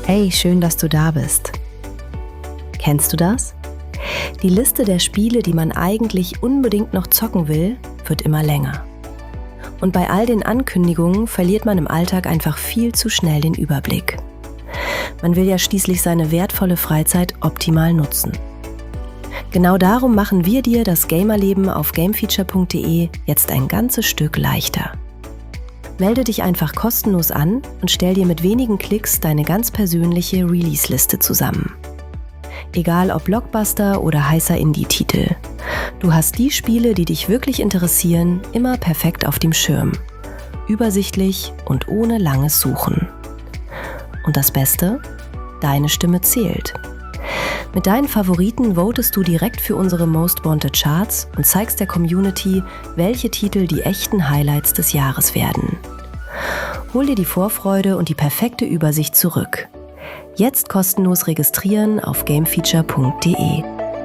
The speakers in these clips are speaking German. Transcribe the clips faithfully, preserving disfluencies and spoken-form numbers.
Hey, schön, dass du da bist. Kennst du das? Die Liste der Spiele, die man eigentlich unbedingt noch zocken will, wird immer länger. Und bei all den Ankündigungen verliert man im Alltag einfach viel zu schnell den Überblick. Man will ja schließlich seine wertvolle Freizeit optimal nutzen. Genau darum machen wir dir das Gamerleben auf gamefeature punkt de jetzt ein ganzes Stück leichter. Melde dich einfach kostenlos an und stell dir mit wenigen Klicks deine ganz persönliche Release-Liste zusammen. Egal ob Blockbuster oder heißer Indie-Titel. Du hast die Spiele, die dich wirklich interessieren, immer perfekt auf dem Schirm. Übersichtlich und ohne langes Suchen. Und das Beste? Deine Stimme zählt. Mit deinen Favoriten votest du direkt für unsere Most Wanted Charts und zeigst der Community, welche Titel die echten Highlights des Jahres werden. Hol dir die Vorfreude und die perfekte Übersicht zurück. Jetzt kostenlos registrieren auf gamefeature punkt de.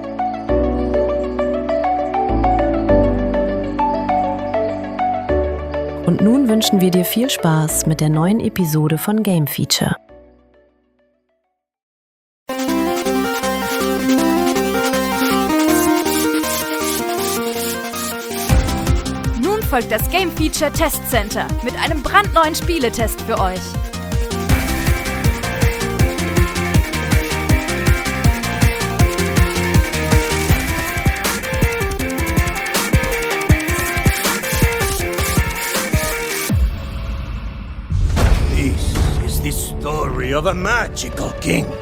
Und nun wünschen wir dir viel Spaß mit der neuen Episode von Game Feature. Nun folgt das Game Feature Test Center mit einem brandneuen Spieletest für euch. The story of a magical kingdom,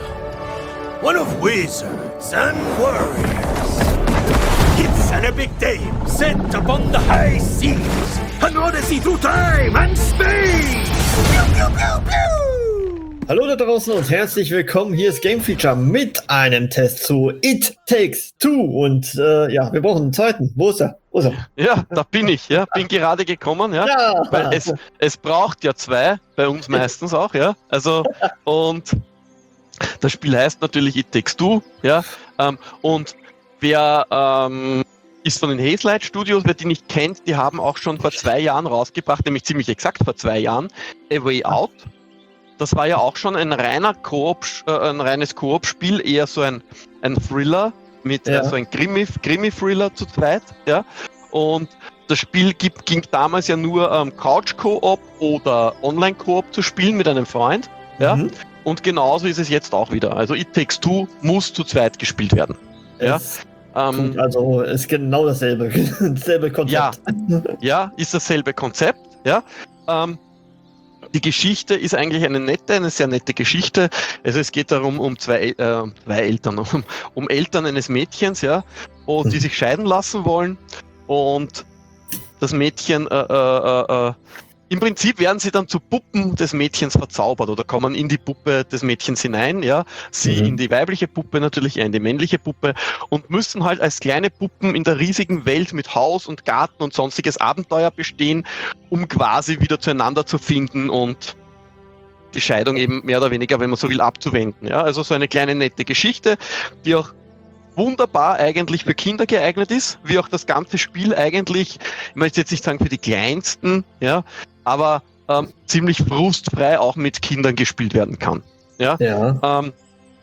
one of wizards and warriors. It's an epic tale set upon the high seas, an odyssey through time and space. Pew, pew, pew, pew. Hallo da draußen und herzlich willkommen. Hier ist Game Feature mit einem Test zu It Takes Two und äh, ja, wir brauchen einen zweiten. Wo ist er? Wo ist er? Ja, da bin ich, ja, bin gerade gekommen, ja, ja. Weil es, es braucht ja zwei, bei uns meistens auch, ja, also, und das Spiel heißt natürlich It Takes Two, ja, ähm, und wer ähm, ist von den Hazelight Studios, wer die nicht kennt, die haben auch schon vor zwei Jahren rausgebracht, nämlich ziemlich exakt vor zwei Jahren, A Way Out. Das war ja auch schon ein reiner Koop, äh, ein reines Koop-Spiel, eher so ein, ein Thriller, mit ja. äh, so ein Krimi, Krimi-Thriller zu zweit, ja. Und das Spiel gibt, ging damals ja nur ähm, Couch-Koop oder Online-Koop zu spielen mit einem Freund, ja. Mhm. Und genauso ist es jetzt auch wieder. Also It Takes Two muss zu zweit gespielt werden. Ja. Ähm, also ist genau dasselbe, dasselbe Konzept. Ja, ja, ist dasselbe Konzept, ja. Ähm, Die Geschichte ist eigentlich eine nette, eine sehr nette Geschichte. Also es geht darum, um zwei, äh, zwei Eltern, um, um Eltern eines Mädchens, ja, und die sich scheiden lassen wollen. Und das Mädchen, äh, äh, äh, im Prinzip werden sie dann zu Puppen des Mädchens verzaubert oder kommen in die Puppe des Mädchens hinein, ja. Sie mhm. in die weibliche Puppe natürlich, er in die männliche Puppe und müssen halt als kleine Puppen in der riesigen Welt mit Haus und Garten und sonstiges Abenteuer bestehen, um quasi wieder zueinander zu finden und die Scheidung eben mehr oder weniger, wenn man so will, abzuwenden, ja. Also so eine kleine nette Geschichte, die auch wunderbar eigentlich für Kinder geeignet ist, wie auch das ganze Spiel eigentlich, ich möchte jetzt nicht sagen für die Kleinsten, ja, aber ähm, ziemlich frustfrei auch mit Kindern gespielt werden kann. Ja. ja. Ähm,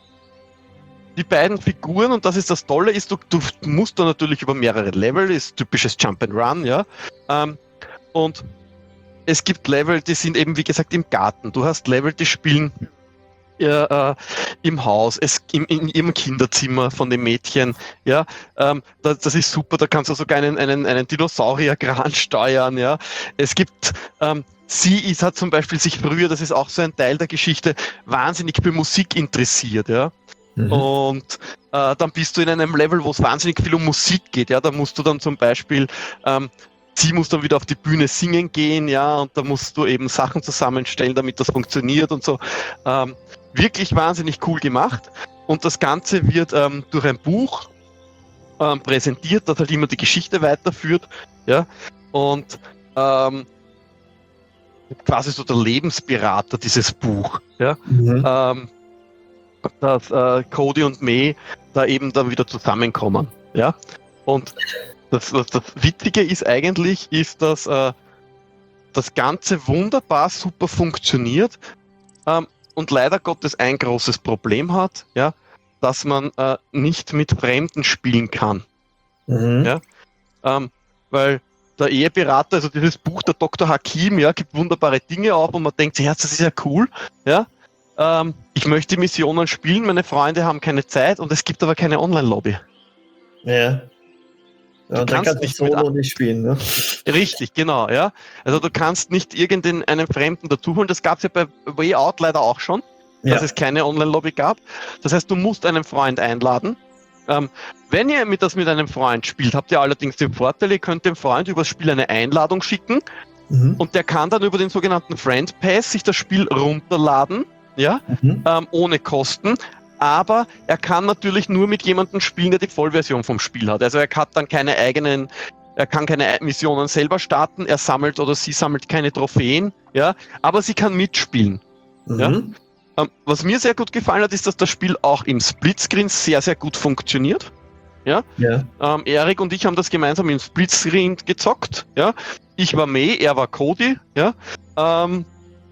die beiden Figuren, und das ist das Tolle, ist, du, du musst da natürlich über mehrere Level, ist typisches Jump and Run, ja. Ähm, und es gibt Level, die sind eben, wie gesagt, im Garten. Du hast Level, die spielen Äh, im Haus, es, im, in ihrem Kinderzimmer von dem Mädchen, ja, ähm, das, das ist super, da kannst du sogar einen, einen, einen Dinosaurierkran steuern, ja, es gibt, ähm, sie ist, hat zum Beispiel sich früher, das ist auch so ein Teil der Geschichte, wahnsinnig für Musik interessiert, ja, mhm. und äh, dann bist du in einem Level, wo es wahnsinnig viel um Musik geht, ja, da musst du dann zum Beispiel, ähm, sie muss dann wieder auf die Bühne singen gehen, ja, und da musst du eben Sachen zusammenstellen, damit das funktioniert und so. Ähm, wirklich wahnsinnig cool gemacht. Und das Ganze wird ähm, durch ein Buch ähm, präsentiert, das halt immer die Geschichte weiterführt, ja, und ähm, quasi so der Lebensberater dieses Buch, ja, mhm. ähm, dass äh, Cody und May da eben dann wieder zusammenkommen, ja, und Das, was das Witzige ist eigentlich, ist, dass äh, das Ganze wunderbar super funktioniert, ähm, und leider Gottes ein großes Problem hat, ja, dass man äh, nicht mit Fremden spielen kann. Mhm. Ja? Ähm, weil der Eheberater, also dieses Buch der Doktor Hakim, ja, gibt wunderbare Dinge auf und man denkt sich, ja, das ist ja cool, ja. Ähm, ich möchte Missionen spielen, meine Freunde haben keine Zeit und es gibt aber keine Online-Lobby. Ja. Ja, Du und dann kannst kannst du nicht mit Solo a- nicht spielen, ne? Richtig, genau, ja. Also du kannst nicht irgendeinen Fremden dazu holen. Das gab es ja bei Way Out leider auch schon, Ja. dass es keine Online-Lobby gab. Das heißt, du musst einen Freund einladen. Ähm, wenn ihr mit das mit einem Freund spielt, habt ihr allerdings den Vorteil, ihr könnt dem Freund übers Spiel eine Einladung schicken Mhm. und der kann dann über den sogenannten Friend Pass sich das Spiel runterladen, ja, Mhm. ähm, ohne Kosten. Aber er kann natürlich nur mit jemandem spielen, der die Vollversion vom Spiel hat. Also er hat dann keine eigenen, er kann keine Missionen selber starten, er sammelt oder sie sammelt keine Trophäen, ja, aber sie kann mitspielen. Ja? Mhm. Ähm, was mir sehr gut gefallen hat, ist, dass das Spiel auch im Splitscreen sehr, sehr gut funktioniert. Ja. Ähm, Erik und ich haben das gemeinsam im Splitscreen gezockt. Ja? Ich war May, er war Cody. Ja? Ähm,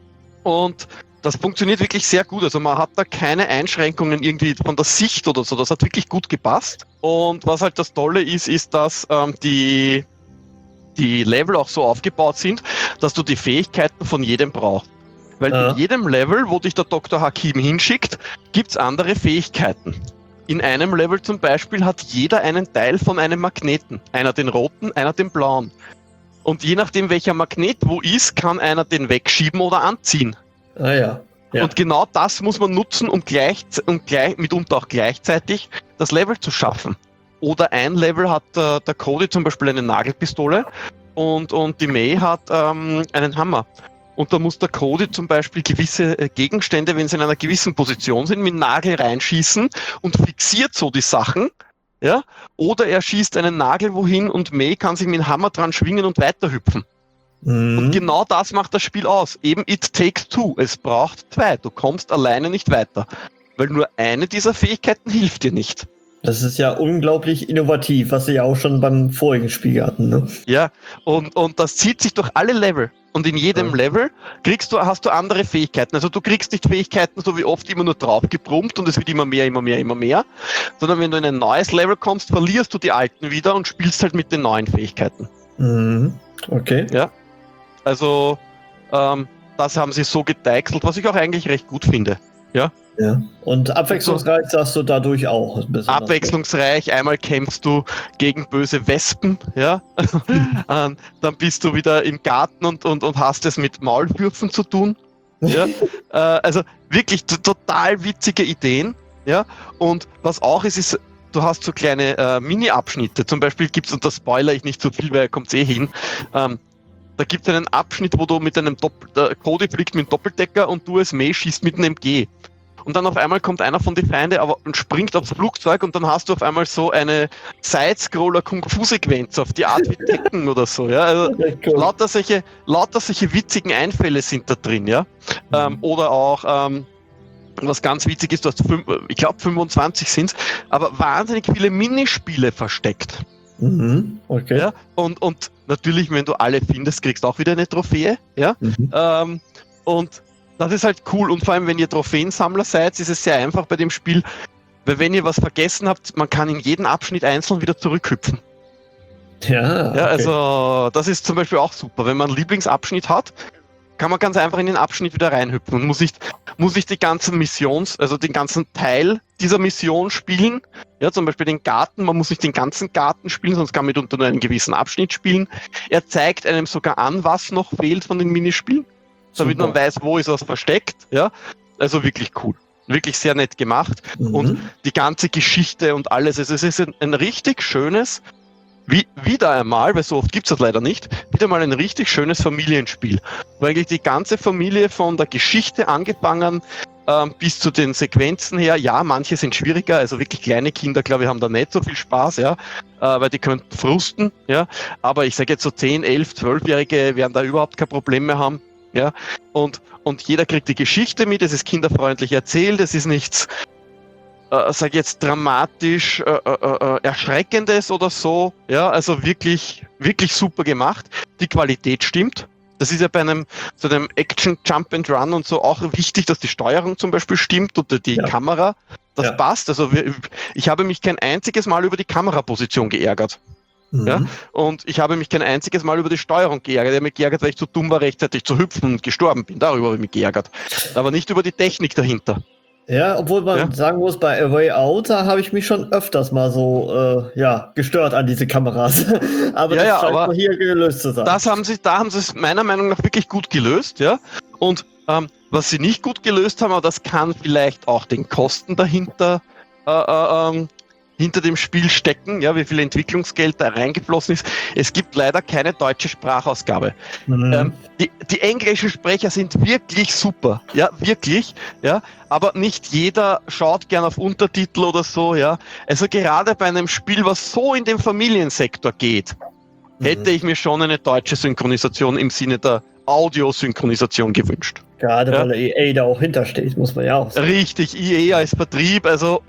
und das funktioniert wirklich sehr gut. Also man hat da keine Einschränkungen irgendwie von der Sicht oder so. Das hat wirklich gut gepasst. Und was halt das Tolle ist, ist, dass ähm, die, die Level auch so aufgebaut sind, dass du die Fähigkeiten von jedem brauchst. Weil Ja. in jedem Level, wo dich der Doktor Hakim hinschickt, gibt's andere Fähigkeiten. In einem Level zum Beispiel hat jeder einen Teil von einem Magneten. Einer den roten, einer den blauen. Und je nachdem, welcher Magnet wo ist, kann einer den wegschieben oder anziehen. Ah ja. Ja. Und genau das muss man nutzen, um gleich, um gleich mitunter auch gleichzeitig das Level zu schaffen. Oder ein Level hat äh, der Cody zum Beispiel eine Nagelpistole und, und die May hat ähm, einen Hammer. Und da muss der Cody zum Beispiel gewisse äh, Gegenstände, wenn sie in einer gewissen Position sind, mit dem Nagel reinschießen und fixiert so die Sachen. Ja? Oder er schießt einen Nagel wohin und May kann sich mit dem Hammer dran schwingen und weiterhüpfen. Mhm. Und genau das macht das Spiel aus. Eben It Takes Two. Es braucht zwei. Du kommst alleine nicht weiter. Weil nur eine dieser Fähigkeiten hilft dir nicht. Das ist ja unglaublich innovativ, was sie ja auch schon beim vorigen Spiel hatten, ne? Ja, und, und das zieht sich durch alle Level. Und in jedem Ja. Level kriegst du, hast du andere Fähigkeiten. Also du kriegst nicht Fähigkeiten so wie oft immer nur drauf gebrummt und es wird immer mehr, immer mehr, immer mehr. Sondern wenn du in ein neues Level kommst, verlierst du die alten wieder und spielst halt mit den neuen Fähigkeiten. Mhm. Okay. Also ähm, das haben sie so gedeichselt, was ich auch eigentlich recht gut finde. Ja. Und abwechslungsreich sagst du dadurch auch. besonders. Abwechslungsreich, einmal kämpfst du gegen böse Wespen, ja, ähm, dann bist du wieder im Garten und, und, und hast es mit Maulwürfen zu tun, ja, äh, also wirklich t- total witzige Ideen, ja, und was auch ist, ist, du hast so kleine äh, Mini-Abschnitte, zum Beispiel gibt's, und das spoiler ich nicht so viel, weil er kommt eh hin, ähm, da gibt es einen Abschnitt, wo du mit einem Doppel, der Cody fliegt mit einem Doppeldecker und du als May schießt mit einem M G. Und dann auf einmal kommt einer von den Feinde aber und springt aufs Flugzeug und dann hast du auf einmal so eine Side-Scroller-Kung-Fu-Sequenz auf die Art wie Tekken oder so. Ja? Also Ja, cool. lauter, solche, lauter solche witzigen Einfälle sind da drin. Ja? Ähm, oder auch, ähm, was ganz witzig ist, du hast, fünf, ich glaube fünfundzwanzig sind aber wahnsinnig viele Minispiele versteckt. Mhm. Okay. Ja? Und, und natürlich, wenn du alle findest, kriegst du auch wieder eine Trophäe. Ja? Mhm. Ähm, und das ist halt cool und vor allem, wenn ihr Trophäensammler seid, ist es sehr einfach bei dem Spiel, weil wenn ihr was vergessen habt, man kann in jeden Abschnitt einzeln wieder zurückhüpfen. Ja, okay. Ja, also das ist zum Beispiel auch super. Wenn man einen Lieblingsabschnitt hat, kann man ganz einfach in den Abschnitt wieder reinhüpfen und muss nicht, muss nicht die ganzen Missions, also den ganzen Teil dieser Mission spielen. Ja, zum Beispiel den Garten, man muss nicht den ganzen Garten spielen, sonst kann man mitunter nur einen gewissen Abschnitt spielen. Er zeigt einem sogar an, was noch fehlt von den Minispielen, damit man Super. weiß, wo ist was versteckt. Ja, also wirklich cool. Wirklich sehr nett gemacht. Mhm. Und die ganze Geschichte und alles. Also es ist ein, ein richtig schönes, wie, wieder einmal, weil so oft gibt es das leider nicht, wieder mal ein richtig schönes Familienspiel. Wo eigentlich die ganze Familie von der Geschichte angefangen ähm, bis zu den Sequenzen her, ja, manche sind schwieriger, also wirklich kleine Kinder, glaube ich, haben da nicht so viel Spaß, ja, äh, weil die könnten frusten, ja, aber ich sage jetzt so zehn, elf, zwölfjährige werden da überhaupt kein Problem mehr haben. Ja, und, und jeder kriegt die Geschichte mit, es ist kinderfreundlich erzählt, es ist nichts, äh, sag jetzt dramatisch, äh, äh, äh, erschreckendes oder so, ja, also wirklich, wirklich super gemacht. Die Qualität stimmt, Das ist ja bei einem, so einem Action Jump and Run und so auch wichtig, dass die Steuerung zum Beispiel stimmt oder die Ja. Kamera. Das Ja. passt. Also wir, ich habe mich kein einziges Mal über die Kameraposition geärgert. Mhm. Ja? Und ich habe mich kein einziges Mal über die Steuerung geärgert. Ich habe mich geärgert, weil ich zu dumm war, rechtzeitig zu hüpfen und gestorben bin. Darüber habe ich mich geärgert. Aber nicht über die Technik dahinter. Ja, obwohl man Ja. sagen muss, bei A Way Out, da habe ich mich schon öfters mal so äh, ja, gestört an diese Kameras. aber Ja, das ja, scheint aber wohl hier gelöst zu sein. Das haben sie, da haben sie es meiner Meinung nach wirklich gut gelöst, ja. Und ähm, was sie nicht gut gelöst haben, aber das kann vielleicht auch den Kosten dahinter äh, äh, ähm, hinter dem Spiel stecken, ja, wie viel Entwicklungsgeld da reingeflossen ist. Es gibt leider keine deutsche Sprachausgabe. Mhm. Ähm, die, die englischen Sprecher sind wirklich super, ja, wirklich, ja, aber nicht jeder schaut gern auf Untertitel oder so, ja. Also gerade bei einem Spiel, was so in den Familiensektor geht, hätte ich mir schon eine deutsche Synchronisation im Sinne der Audiosynchronisation gewünscht. Gerade ja. weil der E A da auch hintersteht, muss man ja auch sagen. Richtig, E A als Vertrieb, also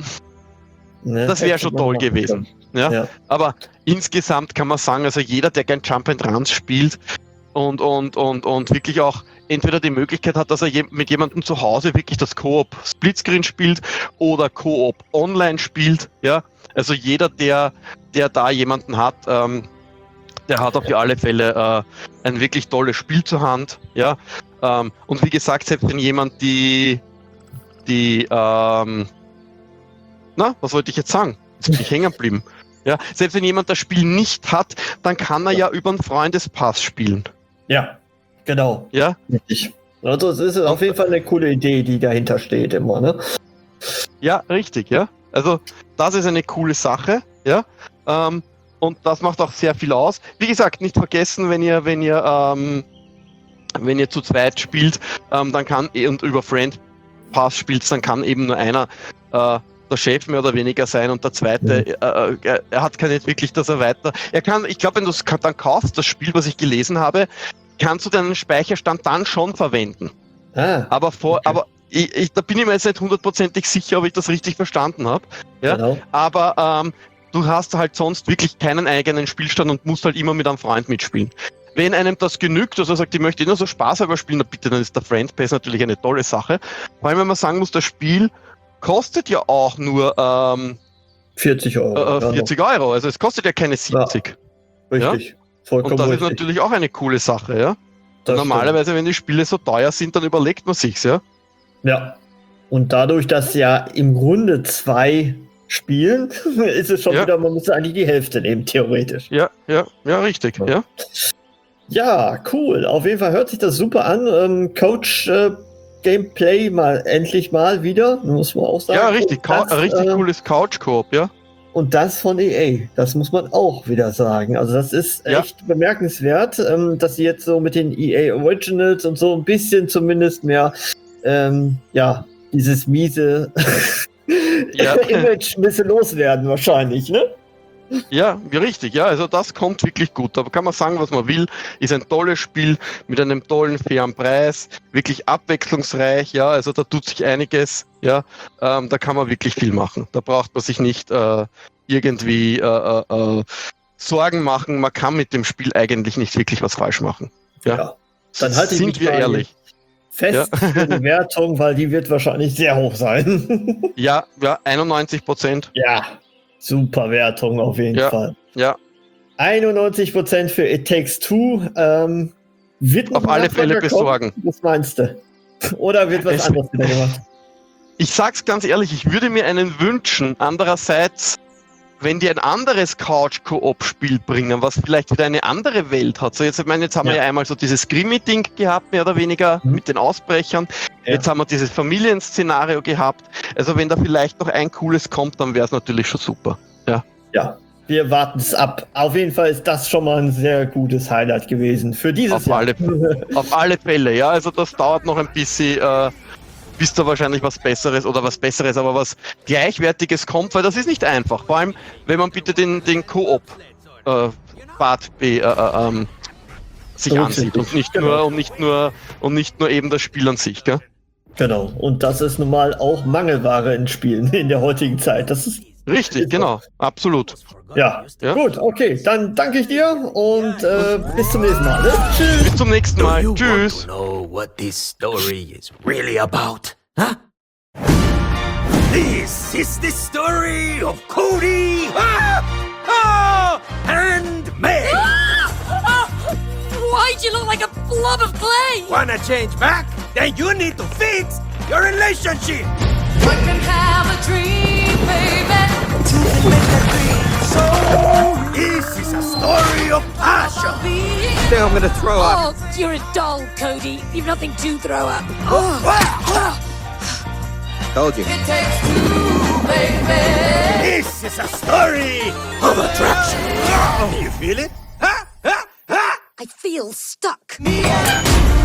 Ne? das wäre Hätte schon man toll machen gewesen. können. Ja? Ja. Aber insgesamt kann man sagen, also jeder, der gern Jump and Runs spielt und, und, und, und wirklich auch entweder die Möglichkeit hat, dass er je, mit jemandem zu Hause wirklich das Koop Splitscreen spielt oder Koop online spielt, ja, also jeder, der, der da jemanden hat, ähm, der hat auf alle Fälle äh, ein wirklich tolles Spiel zur Hand, ja, ähm, und wie gesagt, selbst wenn jemand die, die, ähm, na, was wollte ich jetzt sagen? Jetzt bin ich hängen geblieben. Ja, selbst wenn jemand das Spiel nicht hat, dann kann er ja über einen Freundespass spielen. Ja, genau. Ja, Richtig. Also es ist auf jeden Fall eine coole Idee, die dahinter steht immer, ne? ja, richtig, ja. Also das ist eine coole Sache, ja. Ähm, und das macht auch sehr viel aus. Wie gesagt, nicht vergessen, wenn ihr, wenn ihr, ähm, wenn ihr zu zweit spielt, ähm, dann kann und über Friend Pass spielt, dann kann eben nur einer äh, der Chef mehr oder weniger sein und der zweite, Mhm. äh, äh, er hat keine wirklich, dass er weiter. Er kann, ich glaube, wenn du es dann kaufst, das Spiel, was ich gelesen habe, kannst du deinen Speicherstand dann schon verwenden. Ah, Aber vor, Okay. aber ich, ich, da bin ich mir jetzt nicht hundertprozentig sicher, ob ich das richtig verstanden habe. Ja? genau. Aber ähm, du hast halt sonst wirklich keinen eigenen Spielstand und musst halt immer mit einem Freund mitspielen. Wenn einem das genügt, also er sagt, ich möchte nur so spaßhalber spielen, dann bitte, dann ist der Friend Pass natürlich eine tolle Sache. Vor allem, wenn man sagen muss, das Spiel kostet ja auch nur ähm, vierzig Euro. äh, vierzig Euro, also es kostet ja keine siebzig. Ja, richtig. Vollkommen Und das ist richtig. natürlich auch eine coole Sache, ja. Das Normalerweise, wenn die Spiele so teuer sind, dann überlegt man sich's, ja. Ja. Und dadurch, dass ja im Grunde zwei spielen, ist es schon Ja. wieder, man muss eigentlich die Hälfte nehmen, theoretisch. Ja, ja, ja, richtig, Ja. ja. Ja, cool. Auf jeden Fall hört sich das super an. Ähm, Coach äh, Gameplay mal endlich mal wieder, muss man auch sagen. Ja, richtig, Und Cou- das, richtig äh, cooles Couch-Koop, ja. Und das von E A, das muss man auch wieder sagen. Also das ist Ja. echt bemerkenswert, ähm, dass sie jetzt so mit den E A Originals und so ein bisschen zumindest mehr, ähm, ja, dieses miese Ja. Image ein bisschen loswerden wahrscheinlich, ne? Ja, ja, richtig, ja, also das kommt wirklich gut. Da kann man sagen, was man will. Ist ein tolles Spiel mit einem tollen, fairen Preis, wirklich abwechslungsreich, ja, also da tut sich einiges, ja, ähm, da kann man wirklich viel machen. Da braucht man sich nicht äh, irgendwie äh, äh, äh, Sorgen machen. Man kann mit dem Spiel eigentlich nicht wirklich was falsch machen. Ja, Ja. Dann halte ich sind mich wir mal ehrlich. fest für die Wertung, weil die wird wahrscheinlich sehr hoch sein. Ja, ja, einundneunzig Prozent. Ja, super Wertung auf jeden Ja. Fall. Ja, einundneunzig Prozent für It Takes Two. Ähm, wird noch auf alle Nachfolger Fälle kommen? besorgen. Was meinst du? Oder wird was Es- anderes wieder gemacht? Ich sag's ganz ehrlich, ich würde mir einen wünschen. Andererseits, wenn die ein anderes Couch-Koop-Spiel bringen, was vielleicht wieder eine andere Welt hat. So jetzt, ich meine, jetzt haben wir Ja. ja einmal so dieses Grimmy-Ding gehabt, mehr oder weniger, Mhm. mit den Ausbrechern. Ja. Jetzt haben wir dieses Familienszenario gehabt. Also wenn da vielleicht noch ein cooles kommt, dann wäre es natürlich schon super. Ja, wir warten es ab. Auf jeden Fall ist das schon mal ein sehr gutes Highlight gewesen für dieses Auf Jahr. alle, auf alle Fälle, ja. Also das dauert noch ein bisschen, äh, bis da wahrscheinlich was Besseres oder was Besseres, aber was Gleichwertiges kommt, weil das ist nicht einfach. Vor allem, wenn man bitte den, den Koop-Part äh, äh, äh, ähm, sich ansieht und nicht Genau. nur und nicht nur und nicht nur eben das Spiel an sich, gell? Genau. Und das ist nun mal auch Mangelware in Spielen in der heutigen Zeit. Das ist Richtig, Ist genau, absolut. Ja. Ja. Gut, okay, dann danke ich dir und äh, bis zum nächsten Mal. Ne? Tschüss. Bis zum nächsten Do Mal. you Tschüss. want to know what this story is really about? Huh? This is the story of Cody ah, ah, and May. Why'd you look like a blob of clay? Wanna change back? Then you need to fix your relationship. One can have a dream, baby. Two can make that dream. So this is a story of passion. Think I'm gonna throw up. Oh, you're a doll, Cody. You've nothing to throw up. Oh. Told you. It takes two, baby. This is a story of attraction. You feel it? Ha, ha, ha. I feel stuck.